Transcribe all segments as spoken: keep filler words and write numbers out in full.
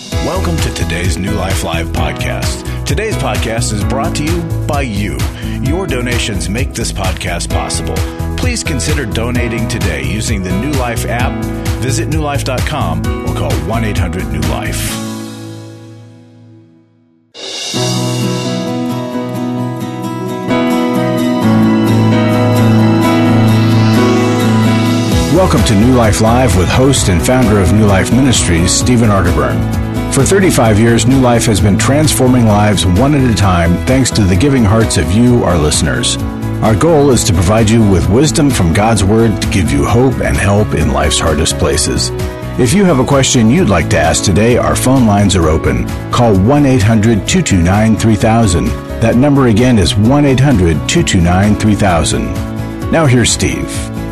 Welcome to today's New Life Live podcast. Today's podcast is brought to you by you. Your donations make this podcast possible. Please consider donating today using the New Life app. Visit new life dot com or call one eight hundred new life. Welcome to New Life Live with host and founder of New Life Ministries, Stephen Arterburn. For thirty-five years, New Life has been transforming lives one at a time thanks to the giving hearts of you, our listeners. Our goal is to provide you with wisdom from God's Word to give you hope and help in life's hardest places. If you have a question you'd like to ask today, our phone lines are open. Call one eight hundred two two nine three thousand. That number again is one eight hundred two two nine three thousand. Now here's Steve.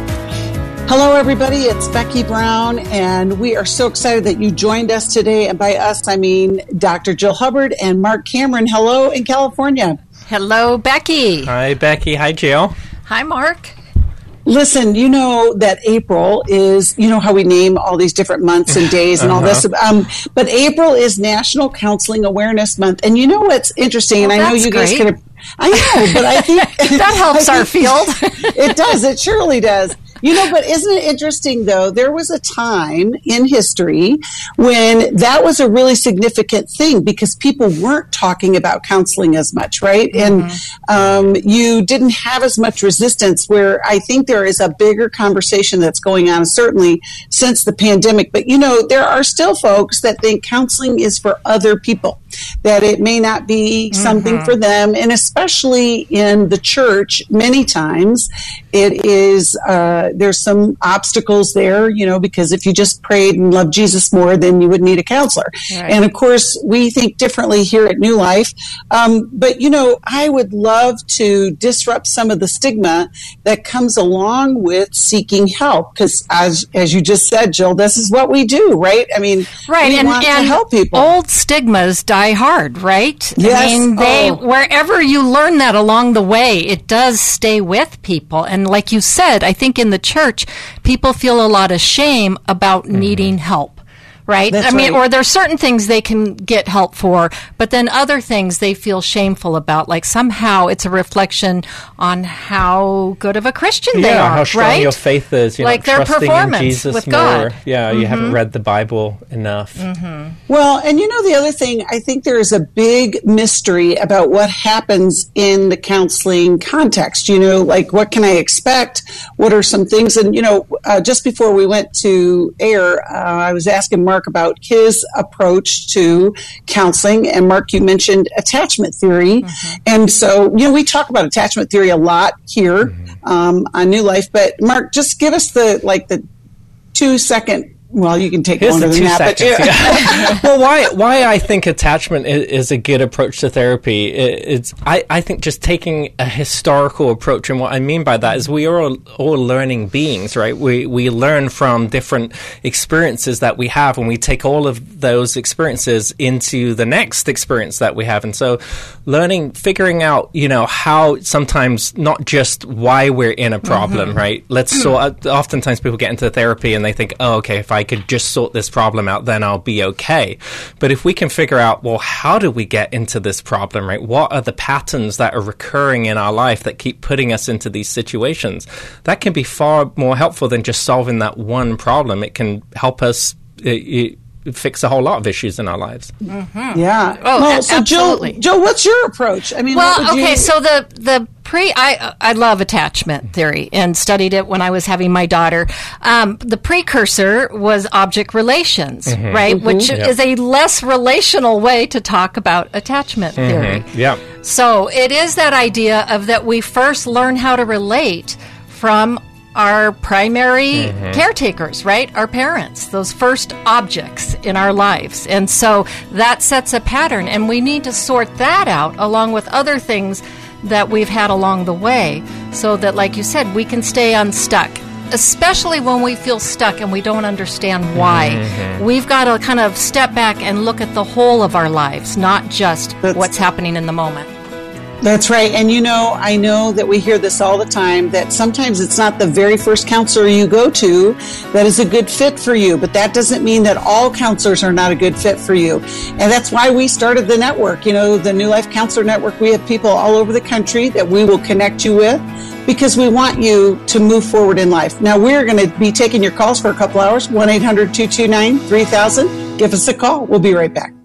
Hello, everybody. It's Becky Brown, and we are so excited that you joined us today. And by us, I mean Doctor Jill Hubbard and Mark Cameron. Hello in California. Hello, Becky. Hi, Becky. Hi, Jill. Hi, Mark. Listen, you know that April is, you know how we name all these different months and days and uh-huh. all this. Um, but April is National Counseling Awareness Month. And you know what's interesting, well, and I know you guys great. could have, I know, but I think that helps I our think, field. It does. It surely does. You know, but isn't it interesting, though? There was a time in history when that was a really significant thing because people weren't talking about counseling as much, right? Mm-hmm. And um, you didn't have as much resistance, where I think there is a bigger conversation that's going on, certainly since the pandemic. But, you know, there are still folks that think counseling is for other people, that it may not be mm-hmm. something for them. And especially in the church, many times it is, uh, there's some obstacles there, you know, because if you just prayed and loved Jesus more, then you would need a counselor. Right. And of course, we think differently here at New Life. Um, but, you know, I would love to disrupt some of the stigma that comes along with seeking help. Because as as you just said, Jill, this is what we do, right? I mean, right. we and, want and to help people. Old stigmas die hard, right? Yes. I mean, they, oh. wherever you learn that along the way, it does stay with people. And like you said, I think in the church, people feel a lot of shame about mm-hmm. needing help. Right? That's I mean, right. or there's certain things they can get help for, but then other things they feel shameful about. Like somehow it's a reflection on how good of a Christian yeah, they are, how strong right? your faith is. You're like not their trusting performance in Jesus with more. God. Yeah, mm-hmm. you haven't read the Bible enough. Mm-hmm. Well, and you know, the other thing, I think there is a big mystery about what happens in the counseling context. You know, like what can I expect? What are some things? And, you know, uh, just before we went to air, uh, I was asking Mark about his approach to counseling. And Mark, you mentioned attachment theory. Mm-hmm. And so, you know, we talk about attachment theory a lot here mm-hmm. um, on New Life. But Mark, just give us the, like the two second, well, you can take Here's longer the than two that. Seconds, but, yeah. Well, why why I think attachment is, is a good approach to therapy, it, it's I, I think just taking a historical approach. And what I mean by that is we are all, all learning beings, right? We we learn from different experiences that we have, and we take all of those experiences into the next experience that we have. And so learning, figuring out, you know, how sometimes not just why we're in a problem, mm-hmm. right? Let's sort oftentimes people get into therapy and they think, oh, okay, if I I could just sort this problem out, then I'll be okay. But if we can figure out, well, how do we get into this problem, right? What are the patterns that are recurring in our life that keep putting us into these situations? That can be far more helpful than just solving that one problem. It can help us it, it, fix a whole lot of issues in our lives. Mm-hmm. Yeah. Oh, well, a- so absolutely. Joe, Joe, what's your approach? I mean, well, what would okay, you... so the the pre, I I love attachment theory and studied it when I was having my daughter. Um, the precursor was object relations, mm-hmm. right, Mm-hmm. which yep. is a less relational way to talk about attachment theory. Mm-hmm. Yeah. So it is that idea of that we first learn how to relate from our primary mm-hmm. caretakers, right? Our parents, those first objects in our lives. And so that sets a pattern, and we need to sort that out along with other things that we've had along the way so that, like you said, we can stay unstuck, especially when we feel stuck and we don't understand why. Mm-hmm. We've got to kind of step back and look at the whole of our lives, not just That's- what's happening in the moment. That's right. And you know, I know that we hear this all the time, that sometimes it's not the very first counselor you go to that is a good fit for you, but that doesn't mean that all counselors are not a good fit for you. And that's why we started the network, you know, the New Life Counselor Network. We have people all over the country that we will connect you with because we want you to move forward in life. Now, we're going to be taking your calls for a couple hours, one eight hundred two two nine three thousand. Give us a call. We'll be right back.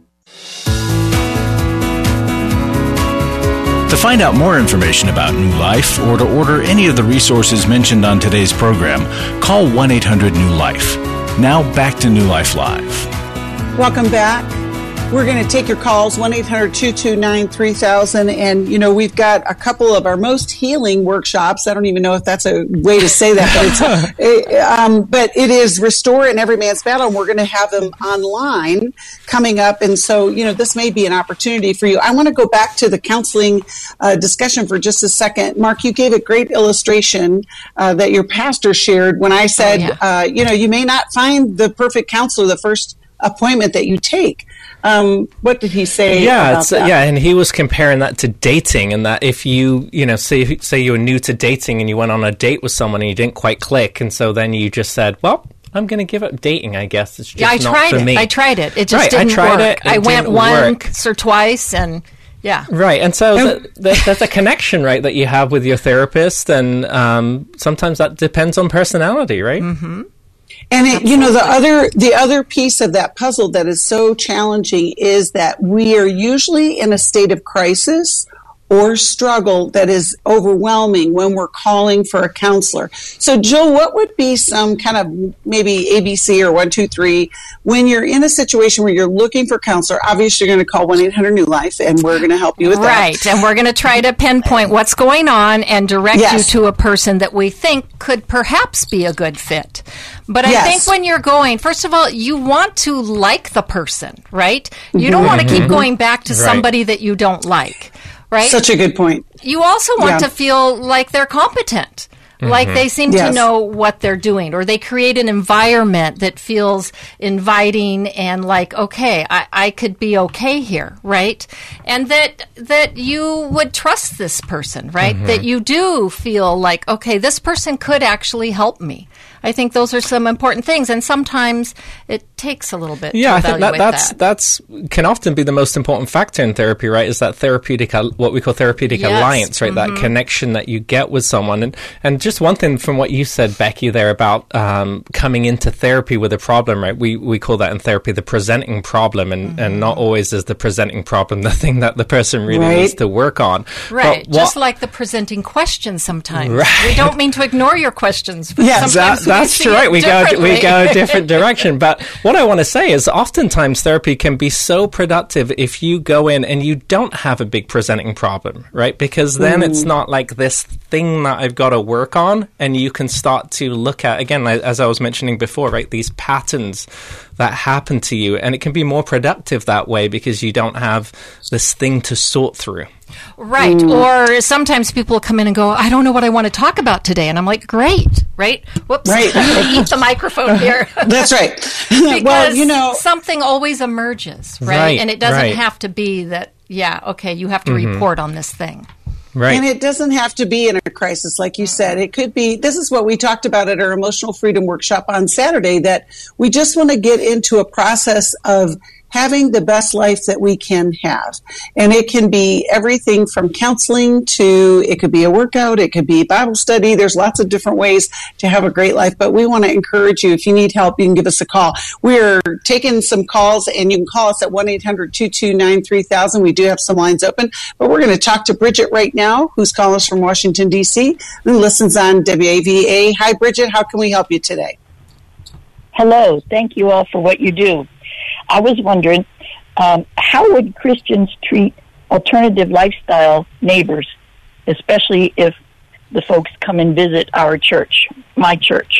To find out more information about New Life or to order any of the resources mentioned on today's program, call one eight hundred new life. Now back to New Life Live. Welcome back. We're going to take your calls, one eight hundred two two nine three thousand. And, you know, we've got a couple of our most healing workshops. I don't even know if that's a way to say that, but, it's, it, um, but it is Restore in Every Man's Battle. And we're going to have them online coming up. And so, you know, this may be an opportunity for you. I want to go back to the counseling uh, discussion for just a second. Mark, you gave a great illustration uh, that your pastor shared when I said, oh, yeah. uh, you know, you may not find the perfect counselor the first appointment that you take. Um, what did he say? Yeah, about it's, that? yeah, and he was comparing that to dating, and that if you, you know, say say you were new to dating and you went on a date with someone and you didn't quite click, and so then you just said, "Well, I'm going to give up dating. I guess it's just yeah, I not tried for it. me." I tried it. It just right, didn't I tried work. It, it I went work. once or twice, and yeah, right. And so th- th- there's a connection, right, that you have with your therapist, and um, sometimes that depends on personality, right? Mm-hmm. And it, you know, the other the other piece of that puzzle that is so challenging is that we are usually in a state of crisis or struggle that is overwhelming when we're calling for a counselor. So, Jill, what would be some kind of maybe A B C or one, two, three when you're in a situation where you're looking for a counselor? Obviously, you're going to call one eight hundred new life, and we're going to help you with that. Right, and we're going to try to pinpoint what's going on and direct yes. you to a person that we think could perhaps be a good fit. But I yes. think when you're going, first of all, you want to like the person, right? You don't want to keep going back to right. somebody that you don't like. Right? Such a good point. You also want yeah. to feel like they're competent, mm-hmm. like they seem yes. to know what they're doing, or they create an environment that feels inviting and like, okay, I, I could be okay here, right? And that that you would trust this person, right? Mm-hmm. That you do feel like, okay, this person could actually help me. I think those are some important things, and sometimes it takes a little bit. Yeah, to I think that, that's that. that's can often be the most important factor in therapy, right? Is that therapeutic, what we call therapeutic yes. alliance, right? Mm-hmm. That connection that you get with someone, and and just one thing from what you said, Becky, there about um, coming into therapy with a problem, right? We we call that in therapy the presenting problem, and, mm-hmm. and not always is the presenting problem the thing that the person really right. needs to work on. Right, what, just like the presenting questions sometimes. Right. We don't mean to ignore your questions, but yes, sometimes that, that's true, right? We go we go a different direction. But what I want to say is oftentimes therapy can be so productive if you go in and you don't have a big presenting problem, right? Because then mm. it's not like this thing that I've got to work on, and you can start to look at, again, as I was mentioning before, right, these patterns that happen to you, and it can be more productive that way because you don't have this thing to sort through. Right. Mm. Or sometimes people come in and go, I don't know what I want to talk about today. And I'm like, great, right? Whoops. Right. I'm going to eat the microphone here. That's right. Because well, you know, something always emerges, right? right and it doesn't right. have to be that, yeah, okay, you have to mm-hmm. report on this thing. Right. And it doesn't have to be in a crisis, like you said. It could be, this is what we talked about at our Emotional Freedom Workshop on Saturday, that we just want to get into a process of having the best life that we can have. And it can be everything from counseling to, it could be a workout, it could be Bible study. There's lots of different ways to have a great life, but we want to encourage you. If you need help, you can give us a call. We're taking some calls, and you can call us at one eight hundred two two nine three thousand. We do have some lines open, but we're going to talk to Bridget right now, who's calling us from Washington, D C, and listens on W A V A. Hi, Bridget. How can we help you today? Hello. Thank you all for what you do. I was wondering, um, how would Christians treat alternative lifestyle neighbors, especially if the folks come and visit our church, my church?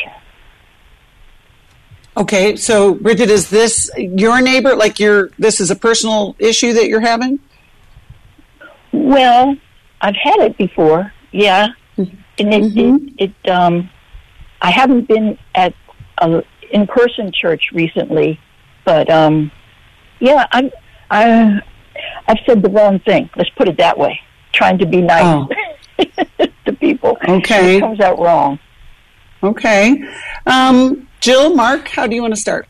Okay, so Bridget, is this your neighbor? Like your, this is a personal issue that you're having? Well, I've had it before, yeah. And it, mm-hmm. it, it um, I haven't been at an in-person church recently. But, um, yeah, I'm, I, I've said the wrong thing. Let's put it that way. trying to be nice oh. to people. Okay. It comes out wrong. Okay. Um, Jill, Mark, how do you want to start?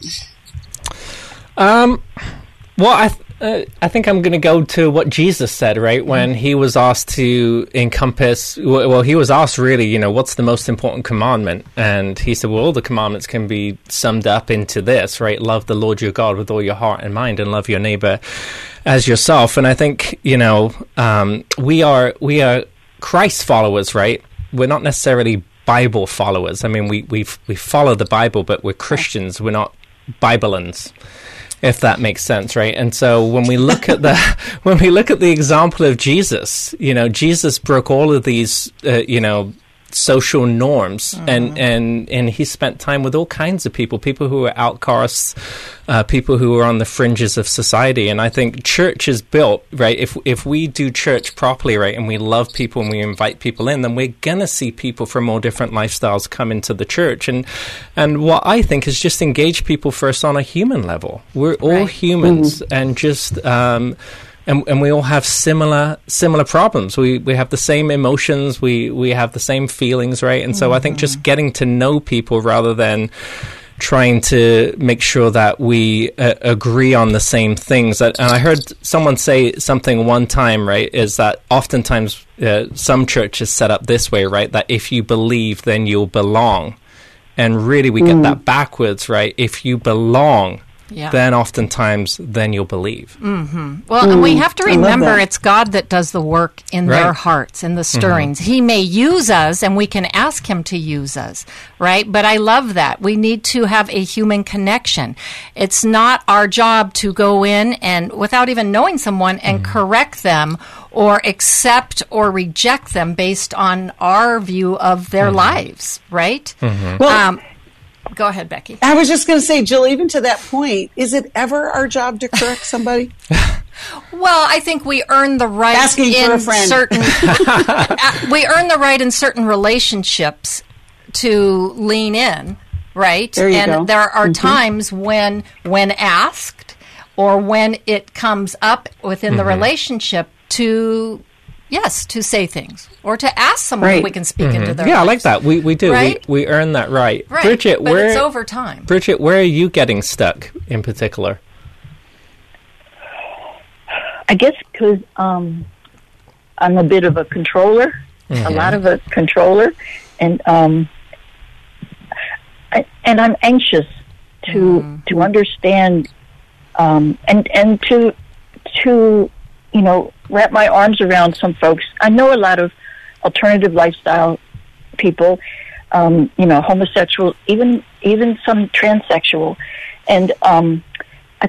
Um, well, I th- uh, I think I'm going to go to what Jesus said, right? When he was asked to encompass, well, he was asked really, you know, what's the most important commandment? And he said, well, all the commandments can be summed up into this, right? Love the Lord your God with all your heart and mind, and love your neighbor as yourself. And I think, you know, um, we are we are Christ followers, right? We're not necessarily Bible followers. I mean, we we we follow the Bible, but we're Christians. We're not Bibleans, if that makes sense, right? And so when we look at the when we look at the example of Jesus, you know, Jesus broke all of these, uh, you know, social norms, mm-hmm. and and and he spent time with all kinds of people, people who were outcasts, uh, people who were on the fringes of society. And I think church is built, right? If if we do church properly, right, and we love people and we invite people in, then we're gonna see people from all different lifestyles come into the church. And and what I think is just engage people first on a human level. We're all right. humans, mm-hmm. and just um, And, and we all have similar similar problems. We we have the same emotions. We, we have the same feelings, right? And so mm-hmm. I think just getting to know people rather than trying to make sure that we uh, agree on the same things. And I heard someone say something one time, right, is that oftentimes uh, some churches set up this way, right, that if you believe, then you'll belong. And really we get mm. that backwards, right? If you belong, yeah. then oftentimes, then you'll believe. Mm-hmm. Well, mm, and we have to remember it's God that does the work in right. their hearts, in the stirrings. Mm-hmm. He may use us, and we can ask him to use us, right? But I love that. We need to have a human connection. It's not our job to go in and, without even knowing someone, and mm-hmm. correct them or accept or reject them based on our view of their mm-hmm. lives, right? Mm-hmm. Well, um, Go ahead, Becky. I was just going to say, Jill, even to that point, is it ever our job to correct somebody? Well, I think we earn the right Asking in for a friend. certain we earn the right in certain relationships to lean in, right? There you and go. there are mm-hmm. times when when asked or when it comes up within mm-hmm. the relationship to Yes, to say things or to ask someone right. if we can speak mm-hmm. into their Yeah, lives. I like that. We we do. Right? We we earn that right. Right. Bridget, but where it's over time. Bridget, where are you getting stuck in particular? I guess because um, I'm a bit of a controller, mm-hmm. a lot of a controller, and um, I, and I'm anxious to mm. to understand um, and and to to you know, wrap my arms around some folks. I know a lot of alternative lifestyle people, um, you know, homosexual, even even some transsexual, and um, I,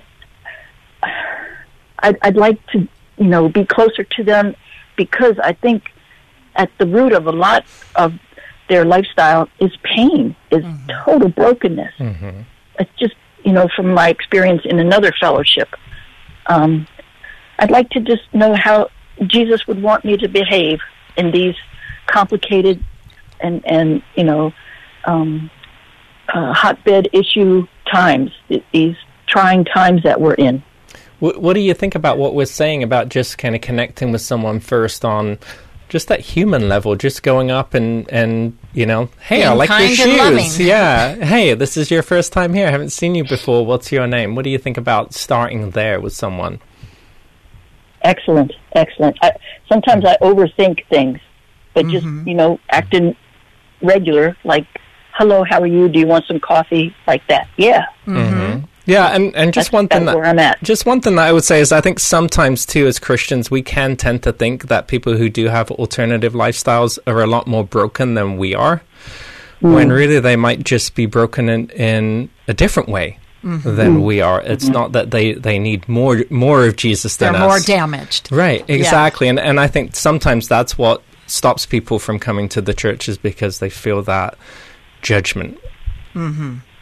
I'd, I'd like to, you know, be closer to them because I think at the root of a lot of their lifestyle is pain, is mm-hmm. total brokenness. Mm-hmm. It's just, you know, from my experience in another fellowship. Um, I'd like to just know how Jesus would want me to behave in these complicated and, and you know, um, uh, hotbed issue times, these trying times that we're in. What, what do you think about what we're saying about just kind of connecting with someone first on just that human level, just going up and, and you know, hey, Being I like your shoes. Loving. Yeah. Hey, this is your first time here. I haven't seen you before. What's your name? What do you think about starting there with someone? Excellent, excellent. I, sometimes I overthink things, but mm-hmm. just, you know, acting regular, like, hello, how are you? Do you want some coffee? Like that. Yeah. Mm-hmm. Yeah, and, and just that's, one thing that's that where I'm at. Just one thing that I would say is I think sometimes too as Christians we can tend to think that people who do have alternative lifestyles are a lot more broken than we are, mm. when really they might just be broken in, in a different way. Mm-hmm. than we are. It's mm-hmm. not that they, they need more more of Jesus than They're us. more damaged. Right, exactly. Yeah. And and I think sometimes that's what stops people from coming to the church is because they feel that judgment. Mm-hmm.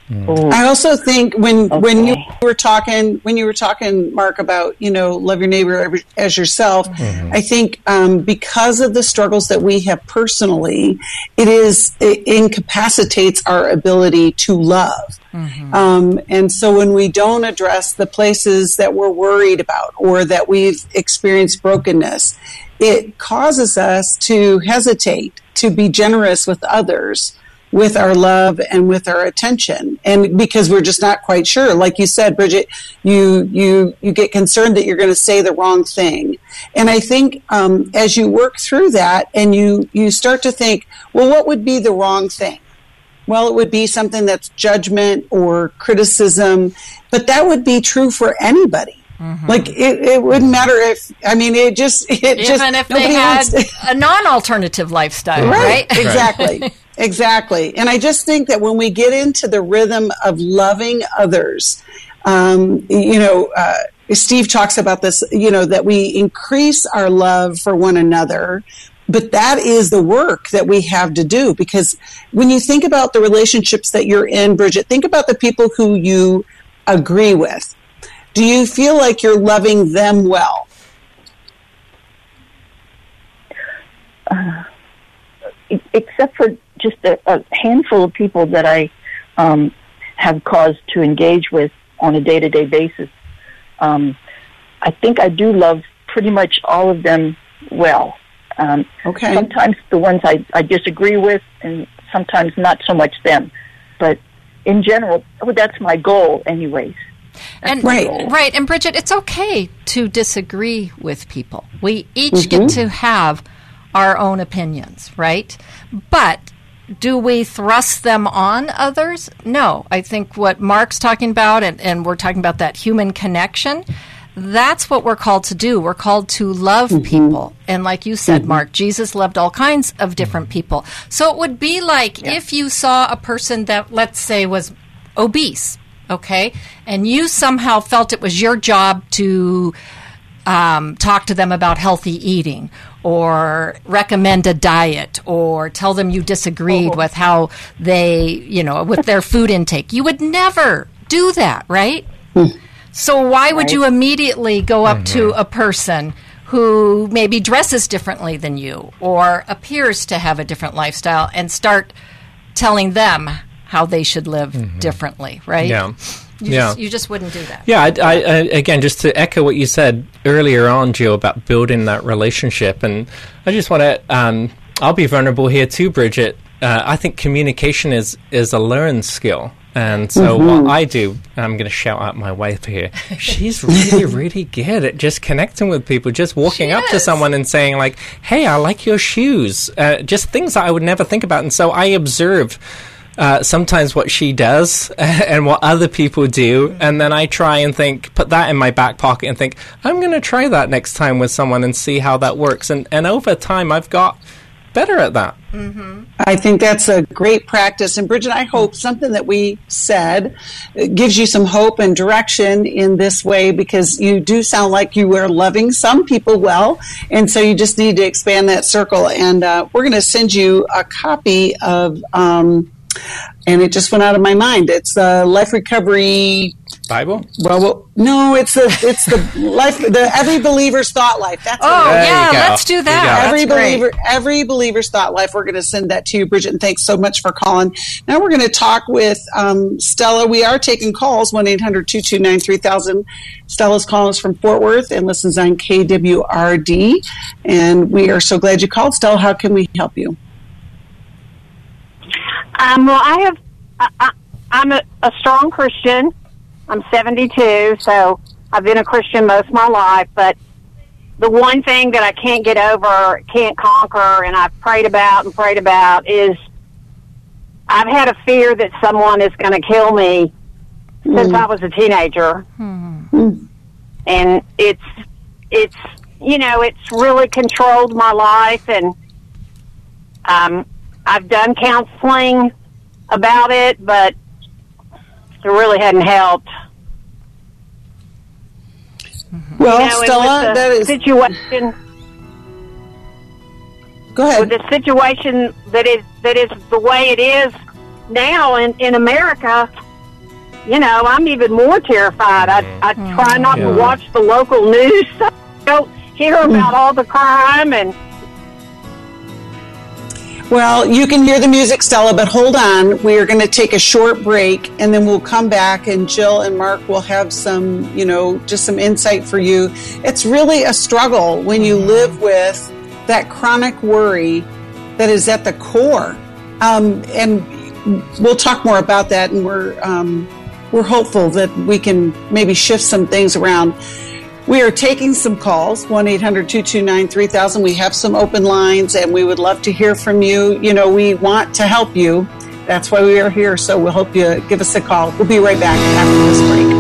Mm. I also think when Okay. when you were talking when you were talking, Mark, about, you know, love your neighbor as yourself, mm-hmm. I think um, because of the struggles that we have personally, it is it incapacitates our ability to love. Mm-hmm. Um, and so when we don't address the places that we're worried about or that we've experienced brokenness, it causes us to hesitate to be generous with others, with our love and with our attention. And because we're just not quite sure, like you said, Bridget, you, you, you get concerned that you're going to say the wrong thing. And I think, um, as you work through that and you, you start to think, well, what would be the wrong thing? Well, it would be something that's judgment or criticism, but that would be true for anybody. Mm-hmm. Like it, it wouldn't matter if I mean it just it even just if they had a non-alternative lifestyle, right? right? Exactly, exactly. And I just think that when we get into the rhythm of loving others, um, you know, uh, Steve talks about this. You know, that we increase our love for one another. But that is the work that we have to do, because when you think about the relationships that you're in, Bridget, think about the people who you agree with. Do you feel like you're loving them well? Uh, except for just a, a handful of people that I um, have cause to engage with on a day-to-day basis. Um, I think I do love pretty much all of them well. Um, okay. Sometimes the ones I, I disagree with, and sometimes not so much them. But in general, oh, that's my goal anyways. And right. right, and Bridget, it's okay to disagree with people. We each mm-hmm. get to have our own opinions, right? But do we thrust them on others? No. I think what Mark's talking about, and, and we're talking about that human connection, that's what we're called to do. We're called to love mm-hmm. people. And like you said, mm-hmm. Mark, Jesus loved all kinds of different people. So it would be like yeah. if you saw a person that, let's say, was obese, okay, and you somehow felt it was your job to um, talk to them about healthy eating or recommend a diet or tell them you disagreed oh. with how they, you know, with their food intake. You would never do that, right? Mm. So why would right. you immediately go up mm-hmm. to a person who maybe dresses differently than you or appears to have a different lifestyle and start telling them how they should live mm-hmm. differently, right? Yeah. You yeah. Just, you just wouldn't do that. Yeah, I, I, I, again, just to echo what you said earlier on, Jill, about building that relationship. And I just want to, um, I'll be vulnerable here too, Bridget. Uh, I think communication is, is a learned skill. And so mm-hmm. what I do, and I'm going to shout out my wife here, she's really, really good at just connecting with people, just walking she up is. to someone and saying, like, hey, I like your shoes. Uh, just things that I would never think about. And so I observe uh, sometimes what she does and what other people do, and then I try and think, put that in my back pocket and think, I'm going to try that next time with someone and see how that works. And, and over time, I've got better at that. Mm-hmm. I think that's a great practice. And Bridget, I hope something that we said gives you some hope and direction in this way, because you do sound like you were loving some people well. And so you just need to expand that circle. And uh, we're going to send you a copy of, um, and it just went out of my mind. It's the Life Recovery Bible? Well, well, no, it's the it's the life the Every Believer's Thought Life. That's oh yeah, let's do that. Every That's believer, great. Every Believer's Thought Life. We're going to send that to you, Bridget. And thanks so much for calling. Now we're going to talk with um, Stella. We are taking calls one eight hundred two two nine three thousand. Stella's calling us from Fort Worth and listens on K W R D. And we are so glad you called, Stella. How can we help you? Um, well, I have. I, I, I'm a, a strong Christian. I'm seventy-two, so I've been a Christian most of my life, but the one thing that I can't get over, can't conquer, and I've prayed about and prayed about is I've had a fear that someone is going to kill me mm. since I was a teenager. Mm. And it's, it's, you know, it's really controlled my life, and um, I've done counseling about it, but it really hadn't helped. Well, you know, Stella, that is situation. Go ahead. With the situation that is that is the way it is now in, in America, you know, I'm even more terrified. I, I try not Yeah. to watch the local news so I don't hear about all the crime. And Well, you can hear the music, Stella, but hold on. We are going to take a short break, and then we'll come back, and Jill and Mark will have some, you know, just some insight for you. It's really a struggle when you live with that chronic worry that is at the core. Um, and we'll talk more about that, and we're um, we're hopeful that we can maybe shift some things around. We are taking some calls, one eight hundred two two nine three thousand. We have some open lines, and we would love to hear from you. You know, we want to help you. That's why we are here, so we'll hope you give us a call. We'll be right back after this break.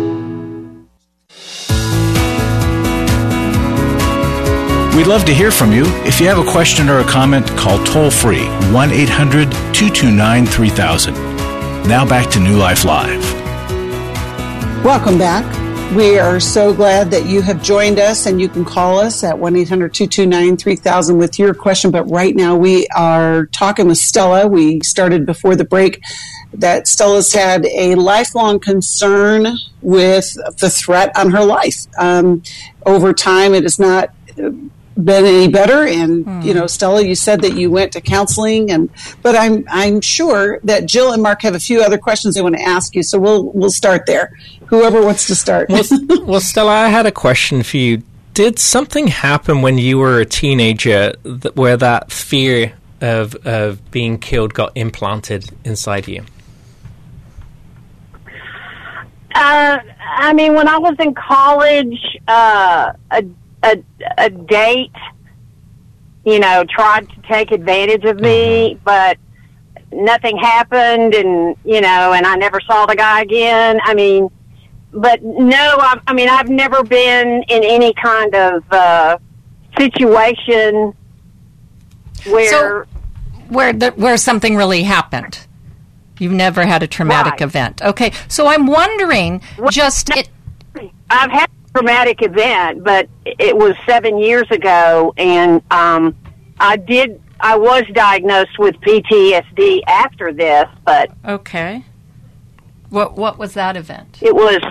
We'd love to hear from you. If you have a question or a comment, call toll-free one eight hundred two two nine three thousand. Now back to New Life Live. Welcome back. We are so glad that you have joined us, and you can call us at one eight hundred two two nine three thousand with your question. But right now we are talking with Stella. We started before the break that Stella's had a lifelong concern with the threat on her life. Um, over time, it has not been any better. And, mm. you know, Stella, you said that you went to counseling, and but I'm I'm sure that Jill and Mark have a few other questions they want to ask you. So we'll we'll start there. Whoever wants to start. well, well, Stella, I had a question for you. Did something happen when you were a teenager th- where that fear of of being killed got implanted inside you? Uh, I mean, when I was in college, uh, a, a, a date, you know, tried to take advantage of me, mm-hmm. but nothing happened, and, you know, and I never saw the guy again. I mean, but no, I, I mean, I've never been in any kind of uh, situation where... So, where, the, where something really happened. You've never had a traumatic Right. event. Okay, so I'm wondering, Well, just... It, I've had a traumatic event, but it was seven years ago, and um, I did. I was diagnosed with P T S D after this, but okay. What what was that event? it was.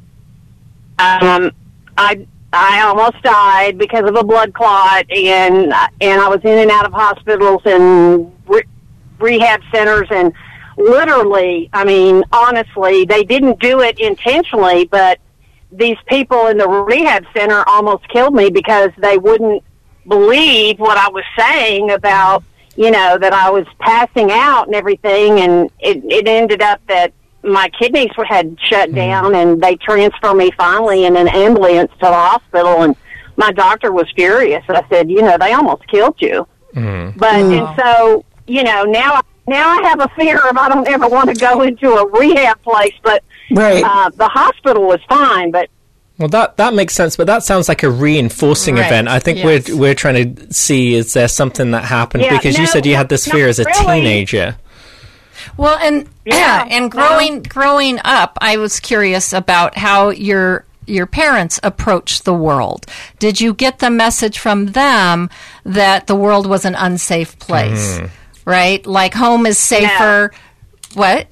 Um, I I almost died because of a blood clot, and and I was in and out of hospitals and re- rehab centers, and literally, I mean, honestly, they didn't do it intentionally, but these people in the rehab center almost killed me because they wouldn't believe what I was saying about, you know, that I was passing out and everything, and it, it ended up that my kidneys were, had shut down, and they transferred me finally in an ambulance to the hospital, and my doctor was furious. I said, you know, they almost killed you. Mm-hmm. But, Mm. and so, you know, now I Now I have a fear of I don't ever want to go into a rehab place, but Right. uh, the hospital was fine. But Well, that that makes sense, but that sounds like a reinforcing Right. event. I think Yes. we're we're trying to see, is there something that happened? Yeah, because you no, said you had this not fear as a really. teenager. Well, and Yeah. and growing growing up, I was curious about how your your parents approached the world. Did you get the message from them that the world was an unsafe place? Mm. Right? Like home is safer. What?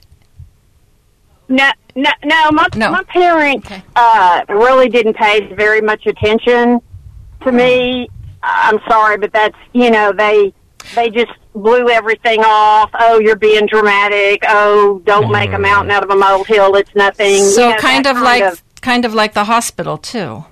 no, no, no, my No. my parents Okay. uh, really didn't pay very much attention to me. I'm sorry, but that's, you know, they they just blew everything off. Oh, you're being dramatic. Oh, don't make a mountain out of a molehill. It's nothing. So you know, kind that of like kind of like the hospital too.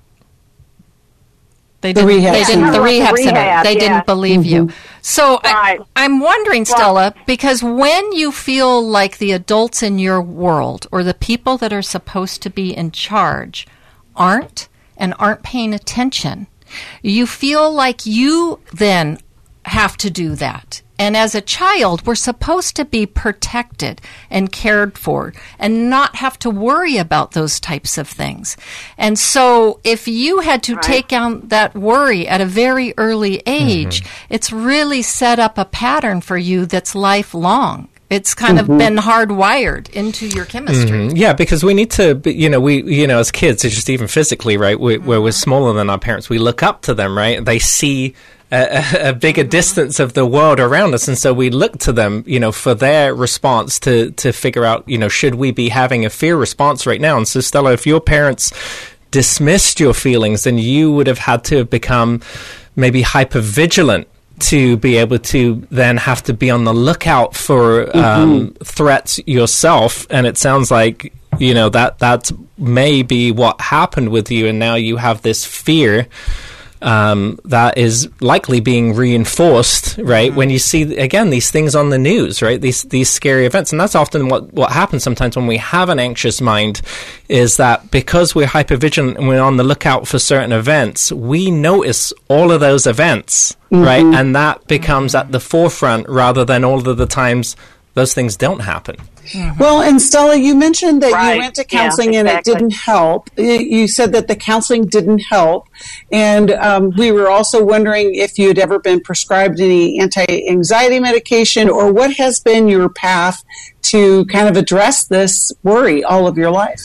They The didn't. rehab They center. didn't. The Like the rehab center. rehab, They yeah. didn't believe you. So Right. I, I'm wondering, Stella, because when you feel like the adults in your world or the people that are supposed to be in charge aren't and aren't paying attention, you feel like you then have to do that. And as a child, we're supposed to be protected and cared for and not have to worry about those types of things. And so if you had to Right. take on that worry at a very early age, it's really set up a pattern for you that's lifelong. It's kind of been hardwired into your chemistry. Mm, yeah, because we need to, be- you know, we, you know, as kids, it's just even physically, right? We, Where we're smaller than our parents, we look up to them, right? They see a, a bigger distance of the world around us. And so we look to them, you know, for their response to, to figure out, you know, should we be having a fear response right now? And so, Stella, if your parents dismissed your feelings, then you would have had to have become maybe hypervigilant to be able to then have to be on the lookout for um, mm-hmm. threats yourself. And it sounds like, you know, that that may be what happened with you, and now you have this fear um, that is likely being reinforced, right, mm-hmm. when you see, again, these things on the news, right, these these scary events. And that's often what, what happens sometimes when we have an anxious mind, is that because we're hypervigilant and we're on the lookout for certain events, we notice all of those events, mm-hmm. right, and that becomes at the forefront rather than all of the times those things don't happen. Mm-hmm. Well, and Stella, you mentioned that right. you went to counseling yeah, exactly. and it didn't help. You said that the counseling didn't help. And um, we were also wondering if you had ever been prescribed any anti-anxiety medication, or what has been your path to kind of address this worry all of your life.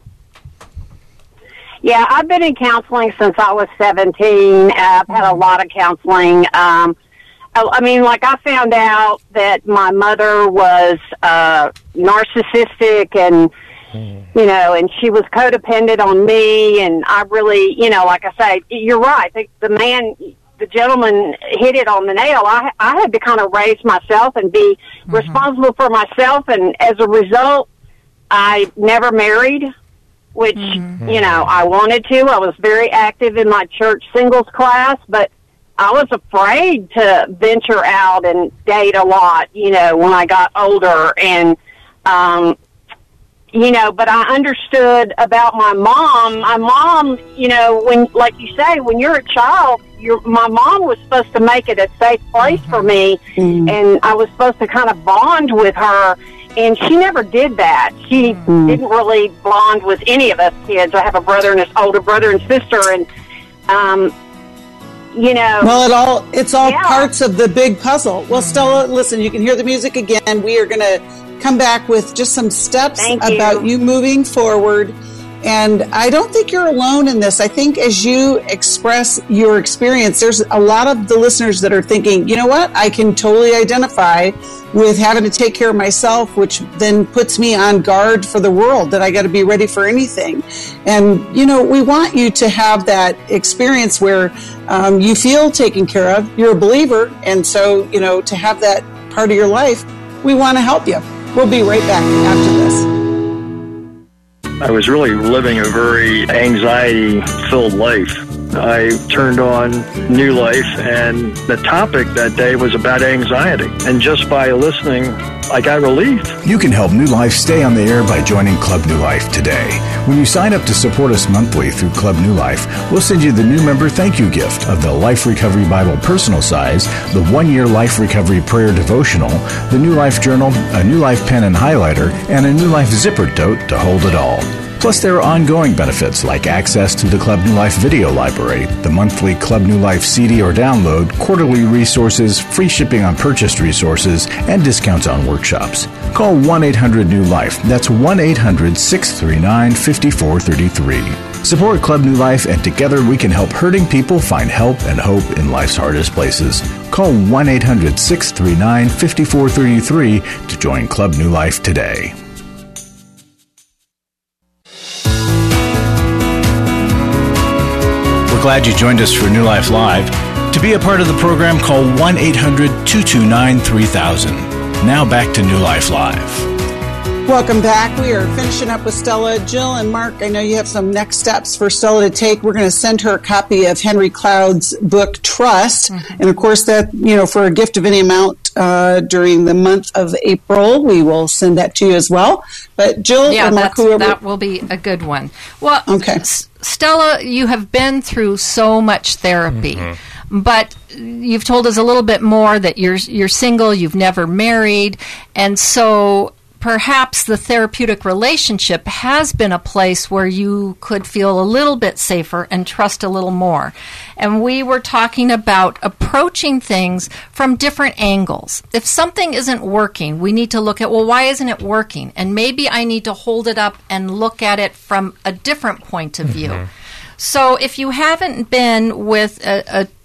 Yeah, I've been in counseling since I was seventeen. Uh, I've had a lot of counseling. Um I mean, like, I found out that my mother was uh, narcissistic and, mm. you know, and she was codependent on me. And I really, you know, like I say, you're right. The, the man, the gentleman hit it on the nail. I, I had to kind of raise myself and be mm-hmm. responsible for myself. And as a result, I never married, which, mm-hmm. you know, I wanted to. I was very active in my church singles class, but I was afraid to venture out and date a lot, you know, when I got older. And, um, you know, but I understood about my mom. My mom, you know, when, like you say, when you're a child, your my mom was supposed to make it a safe place for me. Mm-hmm. And I was supposed to kind of bond with her. And she never did that. She mm-hmm. didn't really bond with any of us kids. I have a brother and an older brother and sister. And, um, you know, well, it all it's all yeah. parts of the big puzzle. Well, Stella, listen, you can hear the music again. We are going to come back with just some steps Thank about you. you moving forward. And I don't think you're alone in this. I think as you express your experience, there's a lot of the listeners that are thinking, you know what, I can totally identify with having to take care of myself, which then puts me on guard for the world, that I got to be ready for anything. And, you know, we want you to have that experience where um, you feel taken care of. You're a believer. And so, you know, to have that part of your life, we want to help you. We'll be right back after this. I was really living a very anxiety-filled life. I turned on New Life, and the topic that day was about anxiety. And just by listening, I got relief. You can help New Life stay on the air by joining Club New Life today. When you sign up to support us monthly through Club New Life, we'll send you the new member thank you gift of the Life Recovery Bible personal size, the one-year Life Recovery Prayer Devotional, the New Life Journal, a New Life pen and highlighter, and a New Life zipper tote to hold it all. Plus, there are ongoing benefits like access to the Club New Life video library, the monthly Club New Life C D or download, quarterly resources, free shipping on purchased resources, and discounts on workshops. Call one eight hundred new life. That's one eight hundred six three nine five four three three. Support Club New Life, and together we can help hurting people find help and hope in life's hardest places. Call one eight hundred six three nine five four three three to join Club New Life today. Glad you joined us for New Life Live. To be a part of the program, call one eight hundred two two nine three thousand. Now back to New Life Live. Welcome back. We are finishing up with Stella. Jill and Mark, I know you have some next steps for Stella to take. We're going to send her a copy of Henry Cloud's book, Trust. Mm-hmm. And, of course, that, you know, for a gift of any amount uh, during the month of April, we will send that to you as well. But, Jill yeah, or Mark, whoever. That will be a good one. Well, okay. S- Stella, you have been through so much therapy. Mm-hmm. But you've told us a little bit more that you're you're single, you've never married, and so perhaps the therapeutic relationship has been a place where you could feel a little bit safer and trust a little more. And we were talking about approaching things from different angles. If something isn't working, we need to look at, well, why isn't it working? And maybe I need to hold it up and look at it from a different point of view. Mm-hmm. So if you haven't been with a, a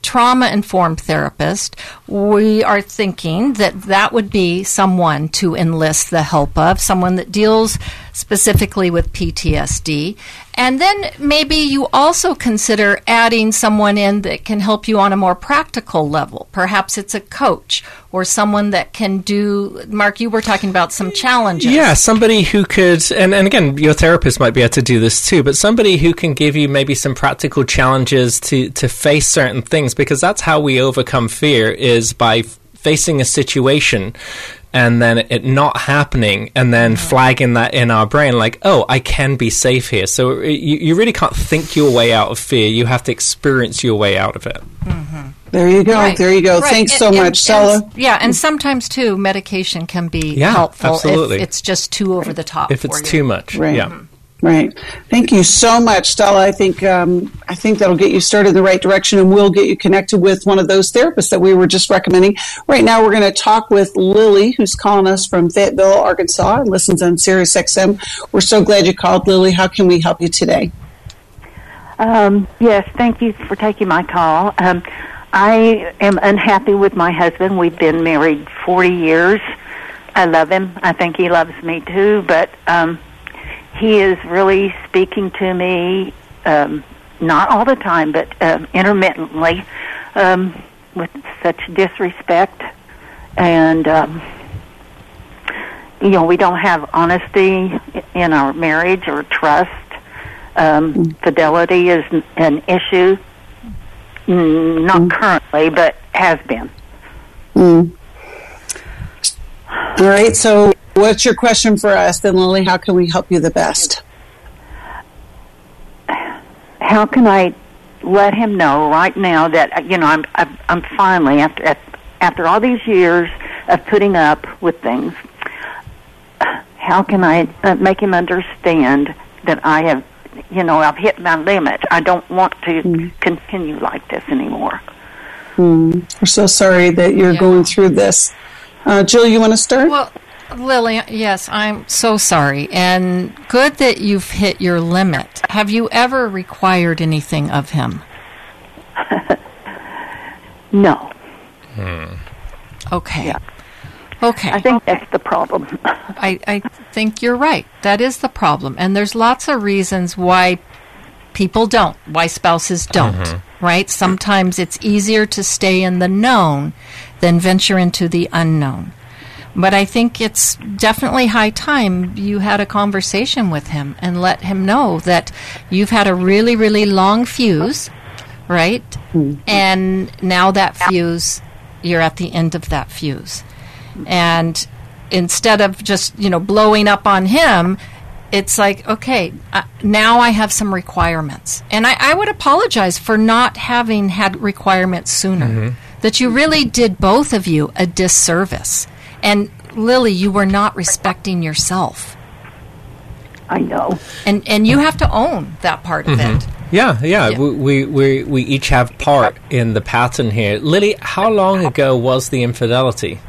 trauma-informed therapist, we are thinking that that would be someone to enlist the help of, someone that deals specifically with P T S D. And then maybe you also consider adding someone in that can help you on a more practical level. Perhaps it's a coach or someone that can do, Mark, you were talking about some challenges. Yeah, somebody who could, and, and again, your therapist might be able to do this too, but somebody who can give you maybe some practical challenges to, to face certain things, because that's how we overcome fear, is by f- facing a situation and then it not happening, and then flagging that in our brain like, oh, I can be safe here. So you, you really can't think your way out of fear. You have to experience your way out of it. Mm-hmm. There you go. Right. There you go. Right. Thanks and, so and, much, Stella. And, yeah, and sometimes, too, medication can be yeah, helpful absolutely. if it's just too over the top If for it's you. too much, Right. yeah. Mm-hmm. Right. Thank you so much, Stella. I think um, I think that'll get you started in the right direction, and we'll get you connected with one of those therapists that we were just recommending. Right now, we're going to talk with Lily, who's calling us from Fayetteville, Arkansas, and listens on Sirius X M. We're so glad you called, Lily. How can we help you today? Um, yes, thank you for taking my call. Um, I am unhappy with my husband. We've been married forty years. I love him. I think he loves me too, but um, he is really speaking to me, um, not all the time, but um, intermittently, um, with such disrespect. And, um, you know, we don't have honesty in our marriage or trust. Um, fidelity is an issue, not mm. currently, but has been. Mm. All right, so what's your question for us then, Lily? How can we help you the best? How can I let him know right now that, you know, I'm I'm, I'm finally, after after all these years of putting up with things, how can I uh, make him understand that I have, you know, I've hit my limit. I don't want to mm. continue like this anymore. Mm. We're so sorry that you're yeah. going through this. Uh, Jill, you want to start? Well, Lily, yes, I'm so sorry. And good that you've hit your limit. Have you ever required anything of him? No. Hmm. Okay. Yeah. Okay. I think that's the problem. I, I think you're right. That is the problem. And there's lots of reasons why people don't, why spouses don't, mm-hmm. right? Sometimes it's easier to stay in the known than venture into the unknown. But I think it's definitely high time you had a conversation with him and let him know that you've had a really, really long fuse, right? Mm-hmm. And now that fuse, you're at the end of that fuse. And instead of just, you know, blowing up on him, it's like, okay, uh, now I have some requirements. And I, I would apologize for not having had requirements sooner. Mm-hmm. That you really did, both of you, a disservice. And Lily, you were not respecting yourself. I know. And and you have to own that part of mm-hmm. it. Yeah, yeah. yeah. We, we, we each have part in the pattern here. Lily, how long ago was the infidelity?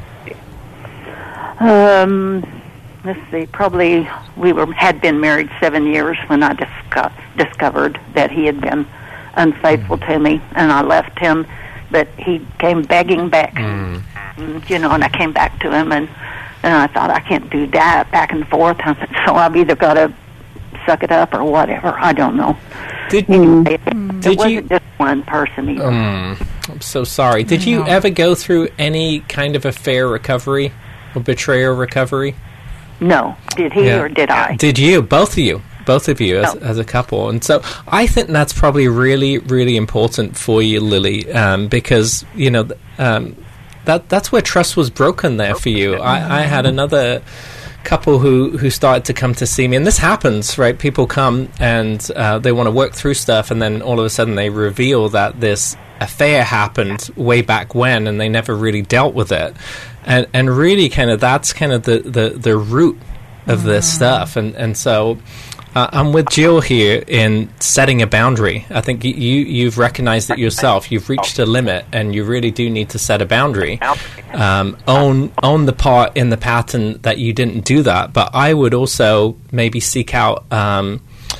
Um, let's see, probably we were had been married seven years when I disco- discovered that he had been unfaithful mm. to me, and I left him, but he came begging back, mm. you know, and I came back to him, and, and I thought, I can't do that back and forth, so I've either got to suck it up or whatever, I don't know. Did, anyway, it, did it wasn't you, just one person either. Um, I'm so sorry. Did you ever go through any kind of affair recovery? Or betrayal recovery? No. Did he yeah. or did I? Did you? Both of you. Both of you as, no. as a couple. And so I think that's probably really, really important for you, Lily, um, because, you know, um, that that's where trust was broken there for you. I, I had another couple who, who started to come to see me, and this happens, right? People come and uh, they want to work through stuff, and then all of a sudden they reveal that this affair happened way back when, and they never really dealt with it. And and really kind of that's kind of the, the, the root of this mm. stuff. And, and so uh, I'm with Jill here in setting a boundary. I think you, you've recognized it yourself. You've reached a limit, and you really do need to set a boundary. Um, own, own the part in the pattern that you didn't do that. But I would also maybe seek out... Um,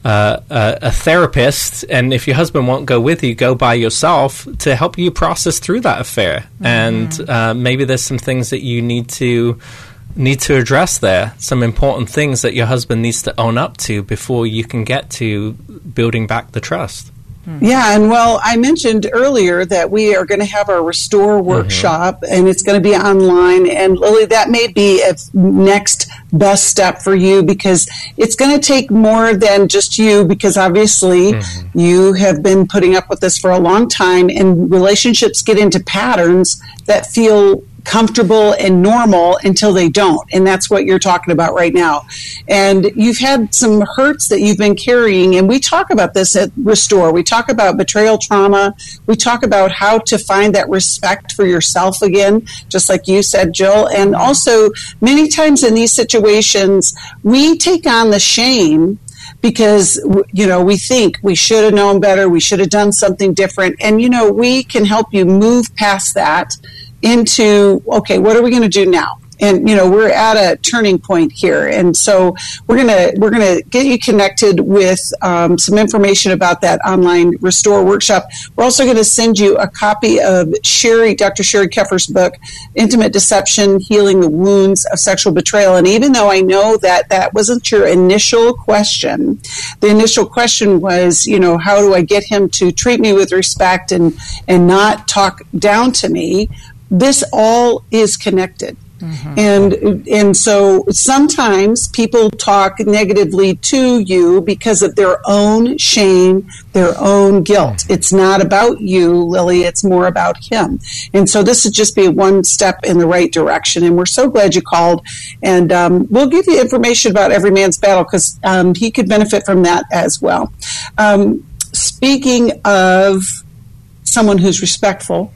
uh, a, a therapist, and if your husband won't go with you, go by yourself to help you process through that affair. Mm-hmm. And uh, maybe there's some things that you need to need to address there, some important things that your husband needs to own up to before you can get to building back the trust. Yeah, and well, I mentioned earlier that we are going to have our Restore workshop, mm-hmm. and it's going to be online. And Lily, that may be a next best step for you, because it's going to take more than just you, because obviously mm-hmm. you have been putting up with this for a long time, and relationships get into patterns that feel comfortable and normal until they don't. And that's what you're talking about right now. And you've had some hurts that you've been carrying. And we talk about this at Restore. We talk about betrayal trauma. We talk about how to find that respect for yourself again, just like you said, Jill. And also, many times in these situations, we take on the shame because, you know, we think we should have known better. We should have done something different. And, you know, we can help you move past that into, okay, what are we going to do now? And, you know, we're at a turning point here. And so we're going to we're going to get you connected with um, some information about that online Restore workshop. We're also going to send you a copy of Sherry, Doctor Sherry Keffer's book, Intimate Deception, Healing the Wounds of Sexual Betrayal. And even though I know that that wasn't your initial question, the initial question was, you know, how do I get him to treat me with respect and, and not talk down to me? This all is connected. Mm-hmm. And and so sometimes people talk negatively to you because of their own shame, their own guilt. It's not about you, Lily. It's more about him. And so this would just be one step in the right direction. And we're so glad you called. And um, we'll give you information about Every Man's Battle, because um, he could benefit from that as well. Um, speaking of someone who's respectful,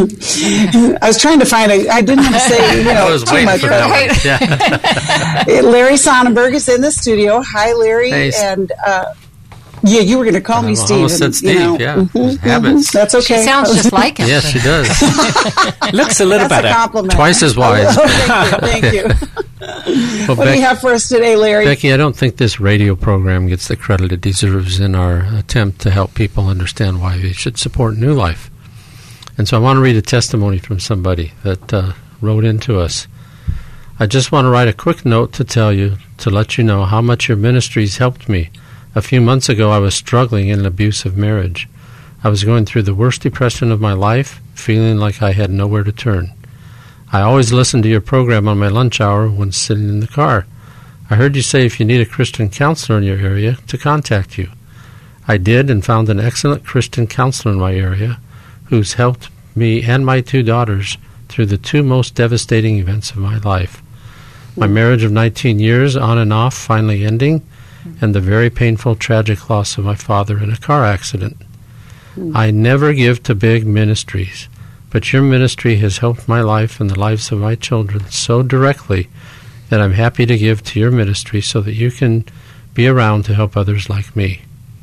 I was trying to find a, I didn't want to say, you know, I was too waiting much. for that one. Yeah. Larry Sonnenberg is in the studio. Hi, Larry. Hey. And, uh, yeah, you were going to call me I Steve. almost said Steve, you know, yeah. Mm-hmm, Habits. mm-hmm, that's okay. She sounds just like him. Yes, she does. Looks a little That's better. a compliment. Twice as wise. Oh, thank you. Thank you. Well, What do Becky, you have for us today, Larry? Becky, I don't think this radio program gets the credit it deserves in our attempt to help people understand why they should support New Life. And so I want to read a testimony from somebody that uh, wrote into us. I just want to write a quick note to tell you, to let you know how much your ministries helped me. A few months ago, I was struggling in an abusive marriage. I was going through the worst depression of my life, feeling like I had nowhere to turn. I always listen to your program on my lunch hour when sitting in the car. I heard you say if you need a Christian counselor in your area, to contact you. I did, and found an excellent Christian counselor in my area who's helped me and my two daughters through the two most devastating events of my life. My marriage of nineteen years, on and off, finally ending, and the very painful, tragic loss of my father in a car accident. I never give to big ministries, but your ministry has helped my life and the lives of my children so directly that I'm happy to give to your ministry so that you can be around to help others like me.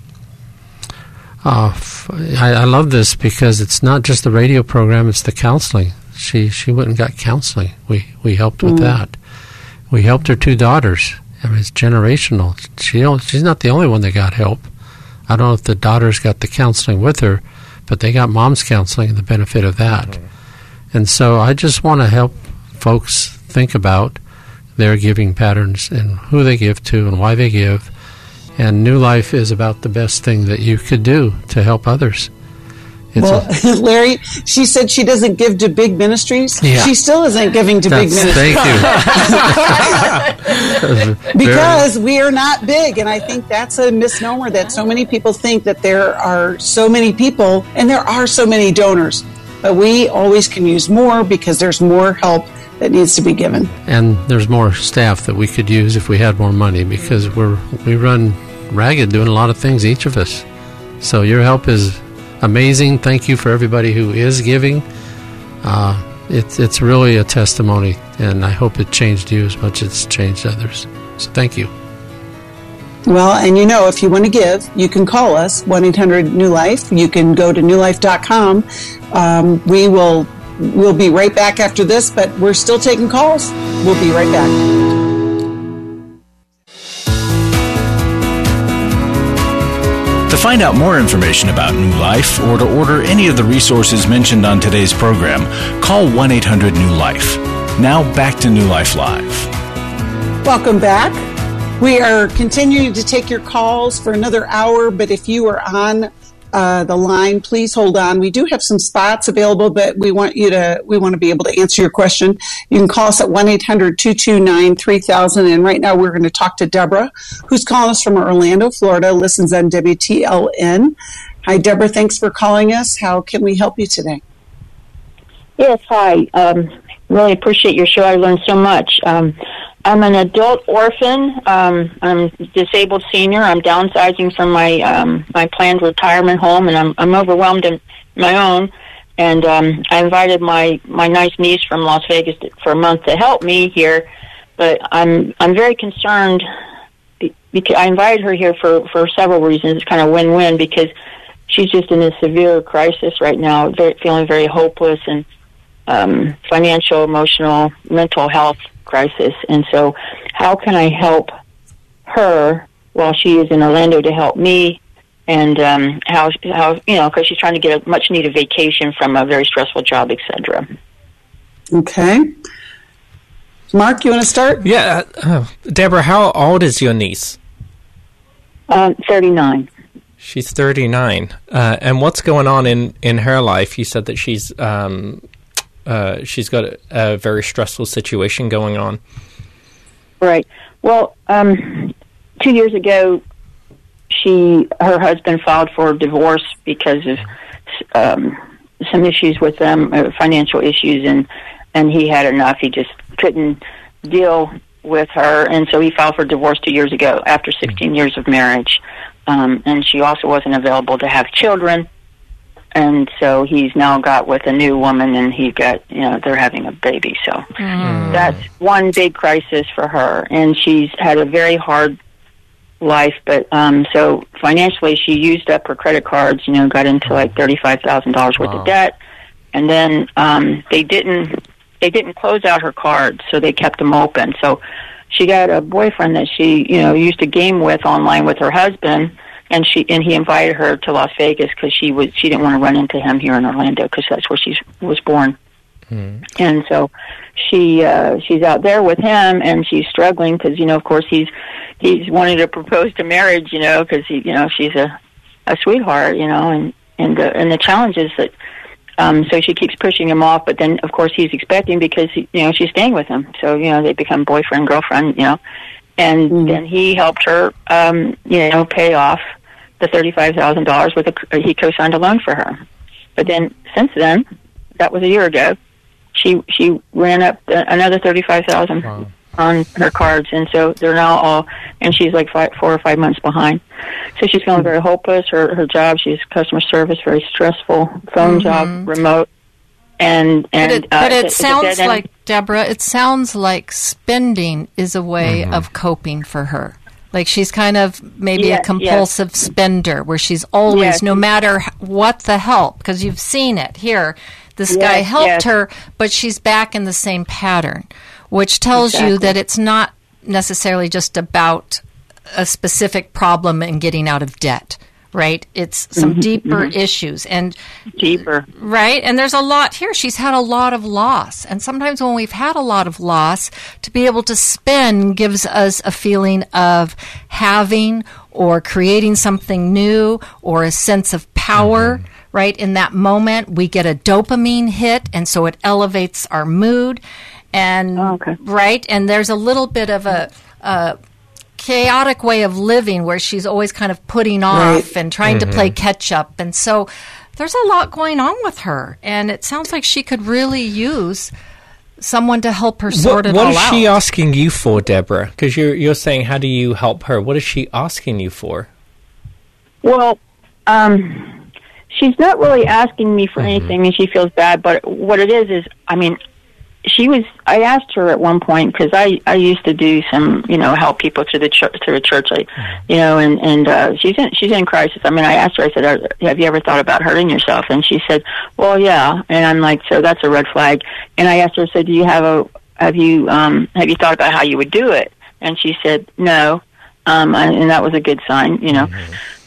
Uh, I, I love this because it's not just the radio program, it's the counseling. She she went and got counseling. We we helped with mm. that. We helped her two daughters. I mean, it's generational. She she's not the only one that got help. I don't know if the daughters got the counseling with her, but they got mom's counseling and the benefit of that. Mm-hmm. And so I just want to help folks think about their giving patterns and who they give to and why they give. And New Life is about the best thing that you could do to help others. It's well, a, Larry, she said she doesn't give to big ministries. Yeah. She still isn't giving to That's, big ministries. Thank you. Because we are not big. And I think that's a misnomer that so many people think that there are so many people and there are so many donors. But we always can use more because there's more help that needs to be given. And there's more staff that we could use if we had more money, because we're we run ragged doing a lot of things, each of us. So your help is amazing. Thank you for everybody who is giving. Uh, it's it's really a testimony, and I hope it changed you as much as it's changed others. So thank you. Well, and you know, if you want to give, you can call us, one eight hundred new life. You can go to new life dot com. Um, we will we'll be right back after this, but we're still taking calls. We'll be right back. To find out more information about New Life or to order any of the resources mentioned on today's program, call one eight hundred new life. Now back to New Life Live. Welcome back. We are continuing to take your calls for another hour, but if you are on uh, the line, please hold on. We do have some spots available, but we want you to we want to be able to answer your question. You can call us at one eight hundred two two nine three thousand, and right now we're going to talk to Deborah, who's calling us from Orlando, Florida, listens on W T L N. Hi, Deborah. Thanks for calling us. How can we help you today? Yes, hi. Um, really appreciate your show. I learned so much. Um, I'm an adult orphan. Um, I'm a disabled senior. I'm downsizing from my um, my planned retirement home, and I'm I'm overwhelmed in my own. And um, I invited my, my nice niece from Las Vegas to, for a month to help me here. But I'm I'm very concerned because I invited her here for, for several reasons. It's kind of win-win because she's just in a severe crisis right now, very, feeling very hopeless and um, financial, emotional, mental health crisis. And so how can I help her while she is in Orlando to help me? And um, how, how you know, because she's trying to get a much-needed vacation from a very stressful job, et cetera. Okay. Mark, you want to start? Yeah. Uh, Deborah, how old is your niece? Um, thirty-nine. She's thirty-nine. Uh, and what's going on in, in her life? You said that she's um, uh, she's got a, a very stressful situation going on. Right. Well, um, two years ago, she her husband filed for divorce because of um, some issues with them, uh, financial issues, and and he had enough. He just couldn't deal with her, and so he filed for divorce two years ago after sixteen years of marriage. Um, and she also wasn't available to have children, and so he's now got with a new woman, and he got, you know, they're having a baby. So mm. that's one big crisis for her, and she's had a very hard life. But um, so financially, she used up her credit cards. You know, got into like thirty-five thousand dollars worth wow. of debt, and then um, they didn't they didn't close out her cards, so they kept them open. So she got a boyfriend that she, you know, used to game with online with her husband, and she and he invited her to Las Vegas because she was she didn't want to run into him here in Orlando because that's where she was born. Mm. And so she uh, she's out there with him, and she's struggling because, you know, of course he's he's wanting to propose to marriage, you know, because he, you know, she's a a sweetheart, you know, and and the and the challenge is that. Um, so she keeps pushing him off, but then, of course, he's expecting because, he, you know, she's staying with him. So, you know, they become boyfriend, girlfriend, you know. And mm-hmm. then he helped her, um, you know, pay off the thirty-five thousand dollars with a, he co-signed a loan for her. But then, since then, that was a year ago, she she ran up another thirty-five thousand dollars wow. on her cards. And so they're now all, and she's like five, four or five months behind. So she's feeling very hopeless. Her her job, she's customer service, very stressful, phone mm-hmm. job, remote, and and but it, uh, but it it's, sounds it's like Deborah. It sounds like spending is a way mm-hmm. of coping for her. Like she's kind of maybe yes, a compulsive yes. spender, where she's always, yes. no matter what the help, because you've seen it here. This yes, guy helped yes. her, but she's back in the same pattern, which tells exactly. you that it's not necessarily just about a specific problem and getting out of debt, right? It's some mm-hmm, deeper mm-hmm. issues and deeper, right? And there's a lot here. She's had a lot of loss, and sometimes when we've had a lot of loss, to be able to spend gives us a feeling of having or creating something new or a sense of power. Mm-hmm. Right? In that moment, we get a dopamine hit, and so it elevates our mood. And oh, okay. right, and there's a little bit of a, a chaotic way of living where she's always kind of putting off right. and trying mm-hmm. to play catch up, and so there's a lot going on with her, and it sounds like she could really use someone to help her sort what, it what all out. What is she asking you for, Deborah? Because you're you're saying, how do you help her? What is she asking you for? Well, um. she's not really asking me for mm-hmm. anything, and she feels bad. But what it is is, I mean, she was. I asked her at one point because I, I used to do some, you know, help people through the church, through the church, like, you know, and and uh, she's in she's in crisis. I mean, I asked her. I said, "Have you ever thought about hurting yourself?" And she said, "Well, yeah." And I'm like, "So that's a red flag." And I asked her, "So do you have a have you um have you thought about how you would do it?" And she said, "No." Um, and that was a good sign, you know. Mm-hmm.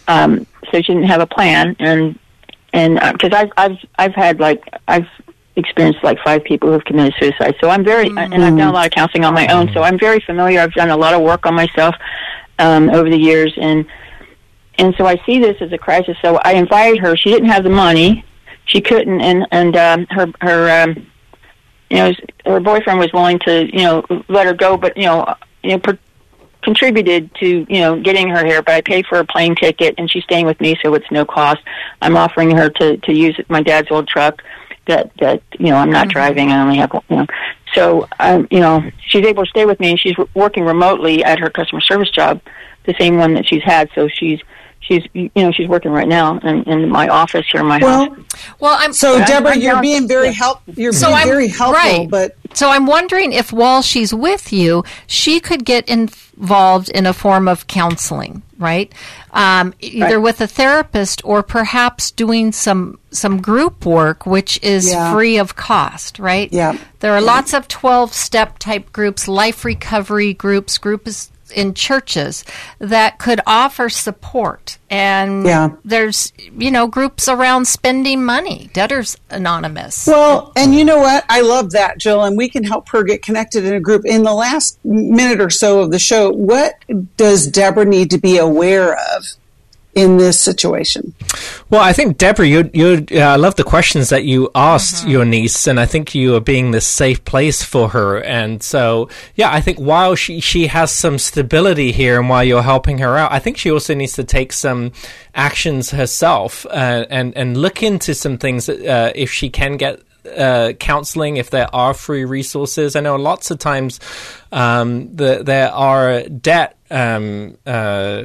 um, so she didn't have a plan, and and because uh, I've I've I've had like I've experienced like five people who've committed suicide. So I'm very mm-hmm. and I've done a lot of counseling on my own. So I'm very familiar. I've done a lot of work on myself um, over the years, and and so I see this as a crisis. So I invited her. She didn't have the money. She couldn't, and and um, her her um, you know her boyfriend was willing to you know let her go, but you know you know. Per- contributed to, you know, getting her here, but I paid for a plane ticket, and she's staying with me, so it's no cost. I'm offering her to, to use my dad's old truck that, that you know, I'm not mm-hmm. driving. I only have, you know. So, um, you know, she's able to stay with me, and she's working remotely at her customer service job, the same one that she's had, so she's, she's, you know, she's working right now in, in my office here in my well, house. Well, I'm so I'm, Deborah, I'm you're down, being very yeah. helpful. You're so being I'm, very helpful, right. but so I'm wondering if while she's with you, she could get involved in a form of counseling, right? Um, either right. with a therapist or perhaps doing some some group work, which is yeah. free of cost, right? Yeah. There are yeah. lots of twelve-step type groups, life recovery groups, groups in churches that could offer support. And yeah. there's, you know, groups around spending money, Debtors Anonymous. Well, and you know what? I love that, Jill, and we can help her get connected in a group. In the last minute or so of the show, what does Deborah need to be aware of in this situation? Well, I think, Deborah, you, you, uh, I love the questions that you asked mm-hmm. your niece, and I think you are being this safe place for her. And so, yeah, I think while she, she has some stability here and while you're helping her out, I think she also needs to take some actions herself uh, and, and look into some things that, uh, if she can get Uh, counseling, if there are free resources. I know lots of times um, the, there are debt um, uh,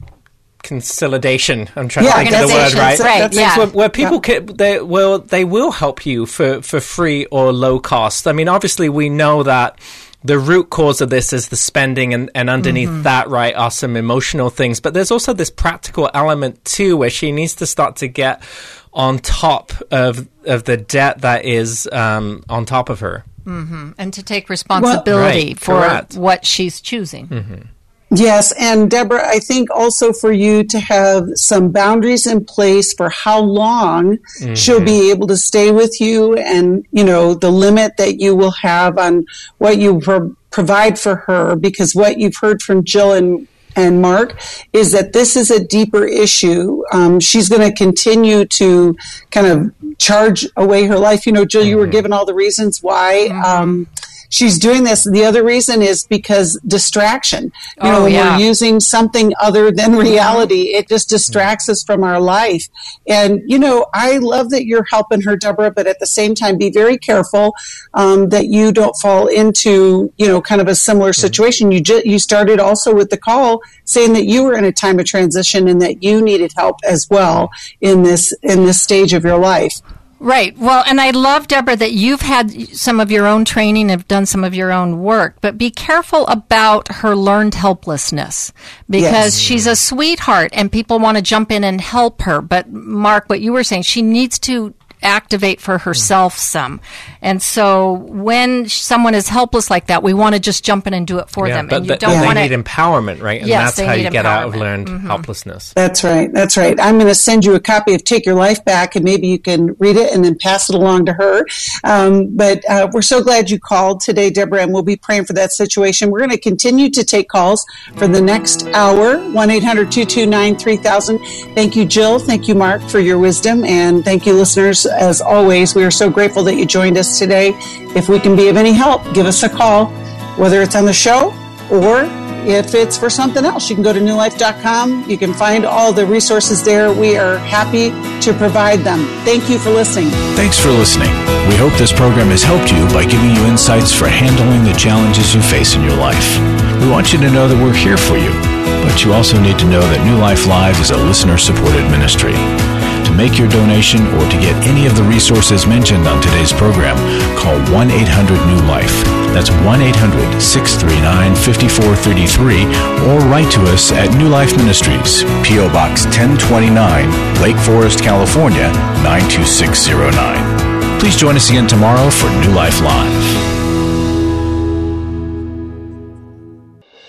consolidation. I'm trying yeah, to think of the word right. right yeah. Where, where people yeah. can, they will they will help you for, for free or low cost. I mean, obviously, we know that the root cause of this is the spending, and, and underneath mm-hmm. that, right, are some emotional things. But there's also this practical element too, where she needs to start to get on top of of the debt that is um, on top of her, mm-hmm. and to take responsibility right, for correct. what she's choosing. Mm-hmm. Yes, and Deborah, I think also for you to have some boundaries in place for how long mm-hmm. she'll be able to stay with you, and, you know, the limit that you will have on what you pro- provide for her, because what you've heard from Jill and and Mark is that this is a deeper issue. Um, she's going to continue to kind of charge away her life. You know, Jill, mm-hmm. you were given all the reasons why mm-hmm. um, she's doing this. The other reason is because distraction. You oh, know, when yeah. we're using something other than reality, it just distracts us from our life. And, you know, I love that you're helping her, Deborah, but at the same time, be very careful um, that you don't fall into, you know, kind of a similar situation. You ju- you started also with the call saying that you were in a time of transition and that you needed help as well in this in this stage of your life. Right. Well, and I love, Deborah, that you've had some of your own training, have done some of your own work, but be careful about her learned helplessness, because yes. she's a sweetheart and people want to jump in and help her. But Mark, what you were saying, she needs to activate for herself some. And so when someone is helpless like that, we want to just jump in and do it for yeah, them. But, and you but don't they want need to, empowerment, right? And yes, that's how you get out of empowerment. learned mm-hmm. helplessness. That's right. That's right. I'm going to send you a copy of Take Your Life Back, and maybe you can read it and then pass it along to her. Um, but uh, we're so glad you called today, Deborah, and we'll be praying for that situation. We're going to continue to take calls for the next hour, one eight hundred two two nine three thousand. Thank you, Jill. Thank you, Mark, for your wisdom. And thank you, listeners, as always. We are so grateful that you joined us today. If we can be of any help, give us a call, whether it's on the show or if it's for something else. You can go to new life dot com. You can find all the resources there. We are happy to provide them. Thank you for listening. Thanks for listening. We hope this program has helped you by giving you insights for handling the challenges you face in your life. We want you to know that we're here for you, but you also need to know that New Life Live is a listener-supported ministry. To make your donation or to get any of the resources mentioned on today's program, call one eight hundred new life. That's one eight hundred six three nine five four three three, or write to us at New Life Ministries, P O Box ten twenty-nine, Lake Forest, California, nine two six zero nine. Please join us again tomorrow for New Life Live.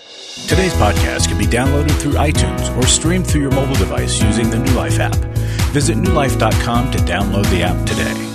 Today's podcast can be downloaded through iTunes or streamed through your mobile device using the New Life app. Visit new life dot com to download the app today.